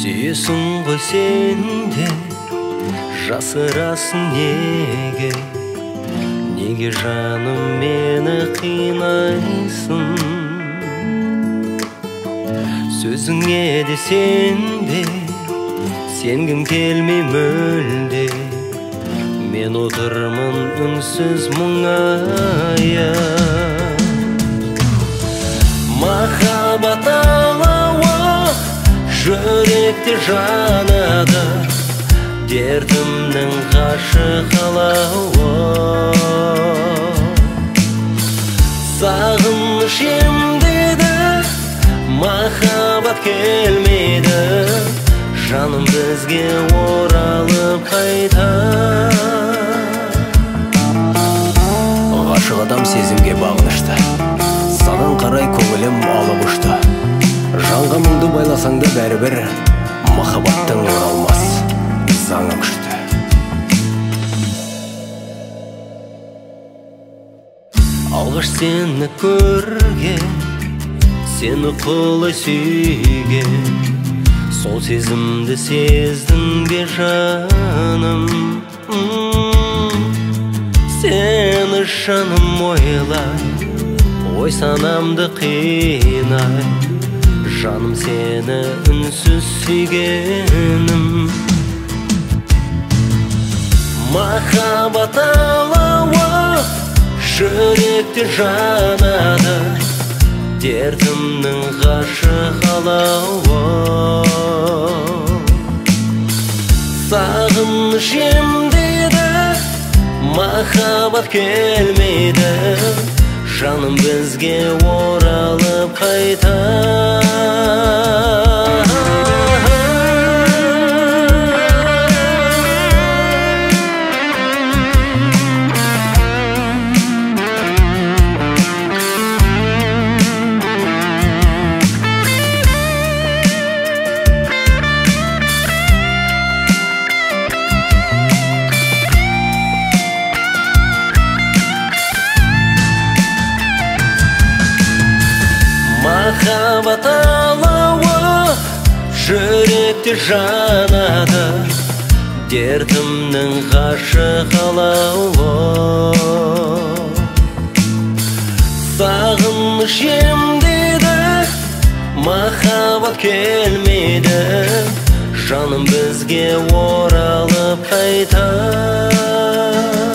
Сүйесің ғой сен де, жасырасың неге? Неге жаным мені қинайсың? Сөзіңе де сен де, сенгім келмей мүлде. Мен отырмын үнсіз мұңая. Махаббат алауы жүректе жанады, дертімнің ғашық алауы. Сағыныш емдеді, махаббат келмейді, жаным бізге оралып қайта. Ғашық адам сезімге бағынышты, саған қарай көңілім алып ұшты. Жанға мұңды байласаң да бәрібір, махаббаттың оралмас заңы күшті. Алғаш сені көрген, сені құлай сүйген, сол сезімді сездің бе жаным? Сені жаным ойлай, ой санамды қинай, жаным сені үнсіз сүйгенім. Махаббат алауы жүректе жанады, дертімнің ғашық алауы. Сағыныш емдейді, махаббат келмейді, жаным бізге оралып қайта. Махаббат алауы жүректе жанады, дертімнің ғашық алауы. Сағыныш емдейді, махаббат келмейді, жаным бізге оралып қайта.